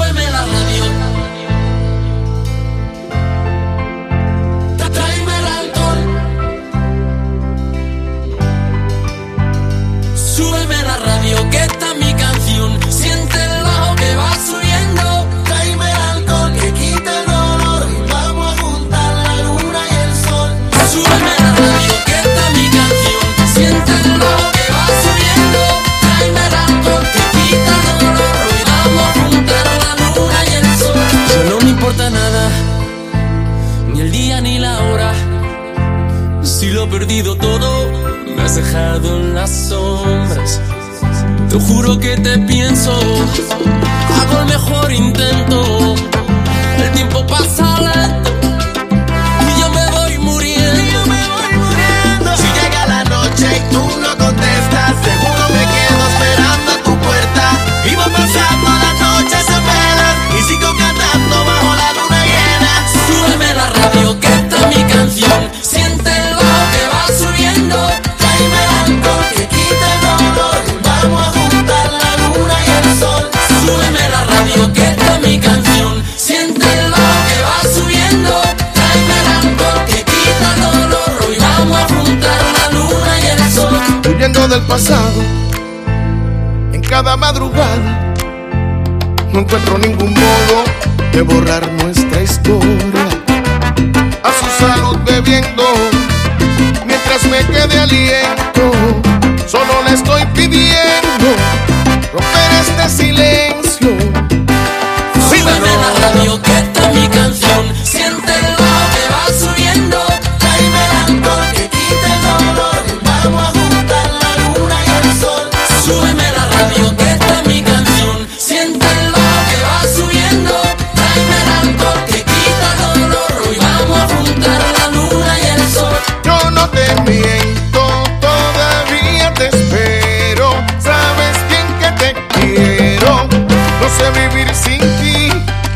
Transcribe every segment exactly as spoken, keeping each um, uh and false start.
Súbeme la radio. Tráeme el alcohol. Súbeme la radio, que está mi canción. Siente el bajo que va subiendo. Tráeme el alcohol que quita el dolor. Y vamos a juntar la luna y el sol. Súbeme la radio, que está mi canción. Siente el bajo que va subiendo. Tráeme el alcohol que quita el dolor. Y vamos a juntar la luna y el sol. Ya no me importa nada, ni el día ni la hora. Si lo he perdido todo, me has dejado en las sombras. Te juro que te pienso, hago el mejor intento. El tiempo pasa lento y yo me voy muriendo. Y yo me voy muriendo. Si llega la noche y tú no contestas, seguro me quedo esperando a tu puerta. Y voy pasando las noches en velas y sigo cantando bajo la luna llena. Súbeme la radio, que está mi canción. Siente el bajo que va subiendo. Tráeme el alcohol que quita el dolor. Vamos a juntar la luna y el sol. Súbeme la radio, que está mi canción. Siente el bajo que va subiendo. Tráeme el alcohol que quita el dolor. Hoy vamos a juntar la luna y el sol. Huyendo del pasado, en cada madrugada, no encuentro ningún modo de borrar nuestra historia. A su salud bebiendo, mientras me quede aliento, solo le estoy pidiendo romper este silencio. Súbeme la radio, que está mi canción. Siente el bajo que va subiendo. Tráeme el alcohol que quita el dolor. Vamos a juntar la luna y el sol. Súbeme la radio, que está mi canción. Siente el bajo que va subiendo. Tráeme el alcohol que quita el dolor. Hoy vamos a juntar la luna y el sol. Yo no te miento, todavía te espero. Sabes bien que te quiero, no sé vivir sin ti.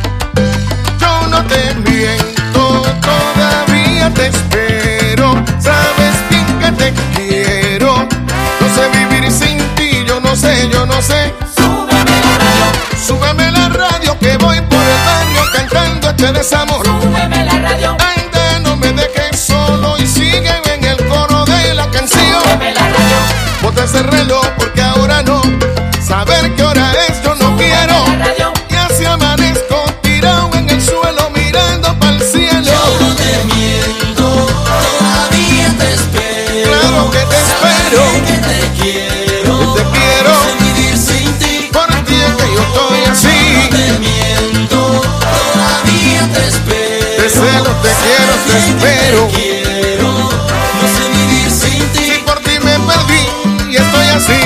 Yo no te miento, todavía te espero. Sabes bien que te quiero, no sé vivir sin ti. Yo no sé, yo no sé. Súbeme la radio. Súbeme la radio que voy por el barrio cantando este desamor. Súbeme la radio. Ande, no me dejes solo y sigue en el coro de la canción. Súbeme la radio. Bota ese reloj porque ahora no. Saber qué hora es yo no quiero. La radio. Y así amanezco tirado en el suelo mirando para el cielo. Yo no te miento, todavía te espero. Claro que te espero, Sabes que te quiero. que te quiero. No sé vivir sin ti. Por ti es que yo estoy No así. te miento, todavía te espero. Te celo, te quiero, te espero. Te quiero, no sé vivir sin ti. Si por ti me perdí y estoy así.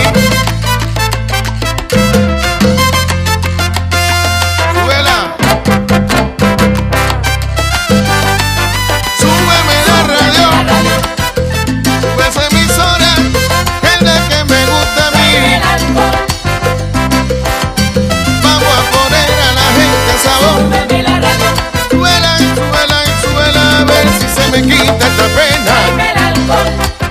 Súbela. Súbeme la radio. Sube esa emisora, es la que me gusta a mí. Vamos a poner a la gente a sabor. Súbeme la radio. Súbela, súbela, súbela, a ver si se me quita esta pena. Tráeme el alcohol.